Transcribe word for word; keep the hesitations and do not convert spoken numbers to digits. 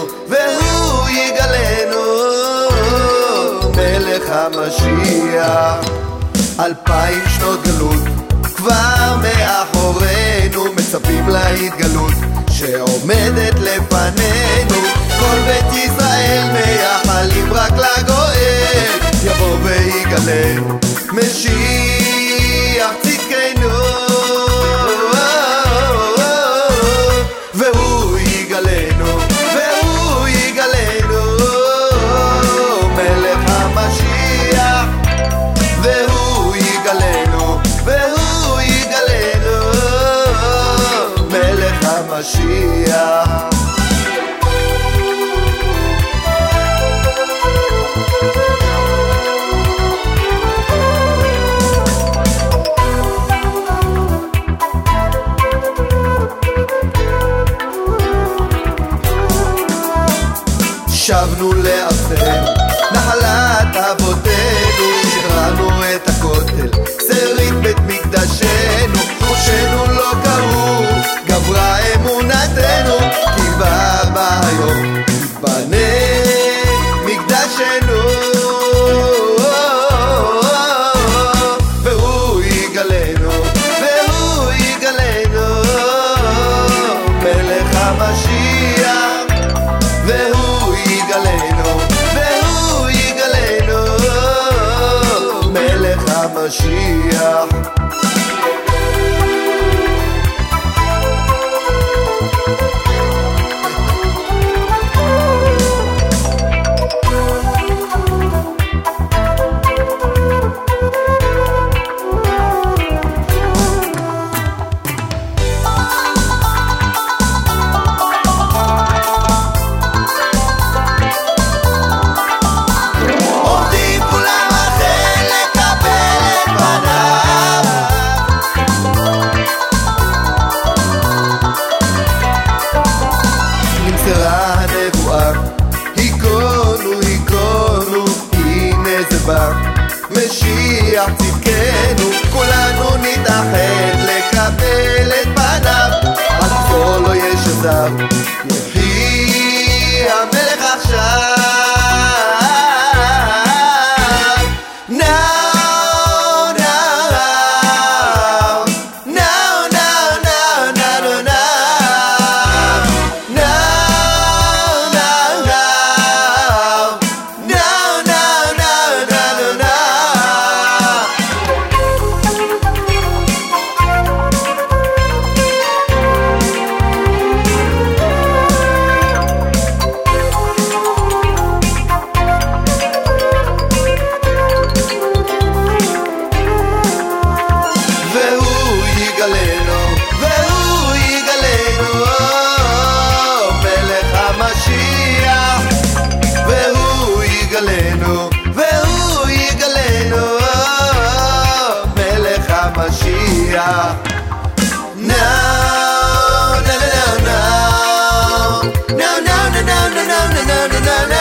והוא יגלנו מלך המשיח. אלפיים שנות גלות כבר מאחורינו, מצפים להתגלות שעומדת לפנינו. כל בית ישראל מייחלים רק לגואל, יבוא ויגלה משיח צדקנו, והוא יגלנו, והוא יגלנו מלך המשיח. והוא יגלנו, והוא יגלנו מלך המשיח. שבנו לארצנו, נחלת אבותינו, שחררנו את הכותל, שריד בית מקדשנו, ראשנו לא קראו, גברה אמונתנו, כי בא ביום יתבנה מקדשנו. והוא יגלנו, והוא יגלנו מלך המשיח. והוא יגלנו, והוא יגלנו מלך המשיח. היכונו, היכונו, הנה זה בא משיח צדקנו, כולנו נתאחד לקבל את פניו, על כל לא יש עזב, יחי המלך עכשיו. והוא יגלנו, והוא יגלנו מלך המשיח. Now, now, now, now, now, now, now, now, now, now, now, now, now.